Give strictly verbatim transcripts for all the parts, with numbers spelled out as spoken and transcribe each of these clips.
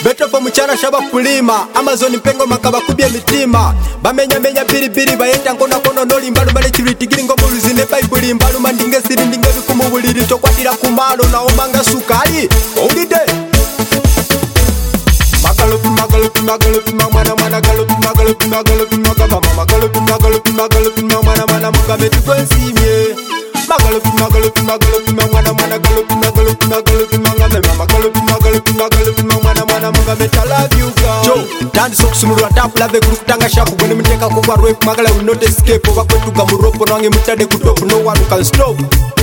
Beto for mchana shaba kulima Amazon pengo makaba kubye mitima Bamenya menya biri biri bayeta nkona kono noli mbalu mbale chiritigiri ngomulu zine Bible mbalu mandinge siri ndinge bikumubuliri tokwatira kumalo na omanga sukali Olide Magalopi magalopi magalopi mwana mwana galopi magalopi magalopi magaba magalopi magalopi magalopi mwana mwana mugabe tukwensimye Magalopi magalopi magalopi mwana mwana galopi magalopi magalopi mangame magalopi magalopi magalopi mwana mwana mugabe I love you girl Joe tandi sokusumulwa tapu lave kuri kutanga shaku gwene muteka kugwa rape magala will not escape oba kwetuga muropo nange mutade kutopu no one can stop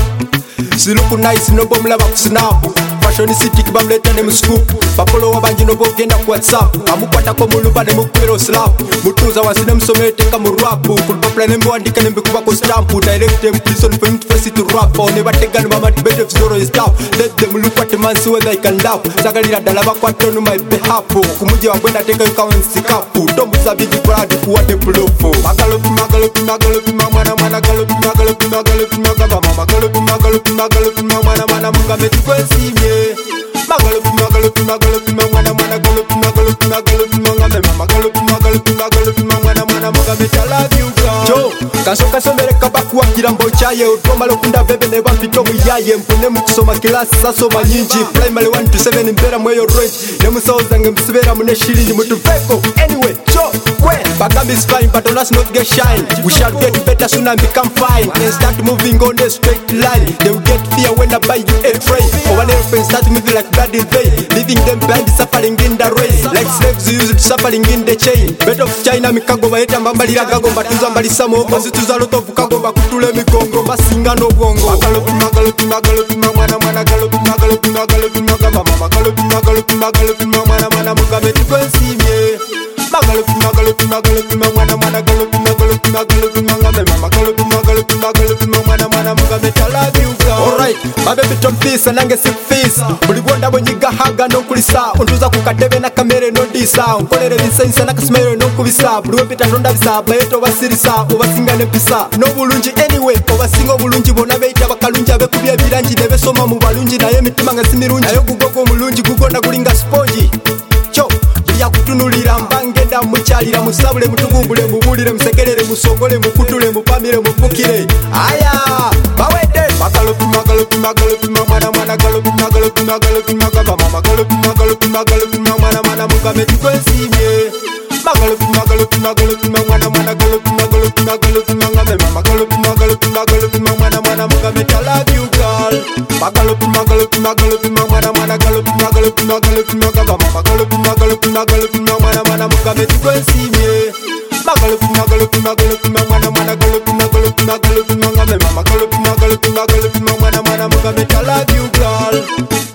Siluku nice nobo mlava kusinapu Fashion city kibamleta ne mskupu Papolo wabanji nobo genda ku whatsapp Amukwata kwa muluba ne mukwero slap Mutuza wasine msomete kama rapu Kulpapla nembe wandika nembe kuba kwa stampu Direct em prison for him to face it to rap One batega ni mama tibete fizoro is tough Let them look at the man see whether I can laugh Zagalira dalaba kwa tonu my behalf Kumuji wabwena teka yuka wensikapu Tombu za bigi bradi kuwa de blufu Magalopi magalopi magalopi mwana mwana galopi magalopi magalopi magaba Magalopi magalopi magalopi mwana mwana mugabe tukwensimye Magalopi magalopi magalopi mwana mwana galopi magalopi magalopi mugabe Magalopi magalopi magalopi mwana mwana mugabe I love you girl Joe kaso kaso mereka bakuwa kirambo chaye Utoma lokunda bebe ne bapito muyaye Mpune mukusoma kilasi sasoma nyinji Primary one to seven mbera mweyo range Nemu sauza nge msibera mune shilingi mutu veko Anyway Joe we Bagambi is fine but on us not get shine We shall get better soon and become fine And start moving on the straight line They will get fear when I buy you a tray Or one airplane start moving like blood in vein Leaving them blind suffering in the rain Like slaves used suffering in the chain Bed of China mikago baeta mambalira gago Batuza mbalisa mogo Zituza loto vukago bakutule mikongo Basinga no bongo Magalopi magalopi magalopi mwana mwana galopi magalopi magalopi magaba Magalopi magalopi magalopi mwana mwana mugabe tukwensimye Magalopi magalopi magalopi mwana mwana galopi magalopi magalopi mangame Magalopi magalopi magalopi mwana mwana mugabe I love you girl Alright, my baby tom peace nange sick face Buligonda bonyiga haga no kulisa Untuza kukatebe na kamere no disa Unkolere bisensa na kasmere no kubisa Buluwe pita ronda bisa bayeto basirisa Ubasingane pisa No bulunji anyway Obasingo bulunji bona beita bakalunji abe kubya biranji Nebe soma mu balunji na ye mitima nga simirunji Ayo gugogo mulunji gugonda gulinga sponji Cho ya kutunulira mbangenda muchalira musabule mutugumbule mubulire musekerere musongole mukutule mupamire mupukire aya bawede magalopi magalopi magalopi mwana mwana galopi magalopi magalopi magaba magalopi magalopi magalopi mwana mwana mugabe tukwensimye Magalopi magalopi magalopi mwana mwana galopi magalopi magalopi magame magalopi magalopi magalopi mwana mwana mugabe I love you girl Magalopi magalopi magalopi mwana mwana galopi magalopi magalopi magaba magalopi magalopi magalopi mwana mwana mugabe tukwensimye Magalopi magalopi magalopi mwana mwana galopi magalopi magalopi magame magalopi magalopi magalopi mwana mwana mugabe I love you girl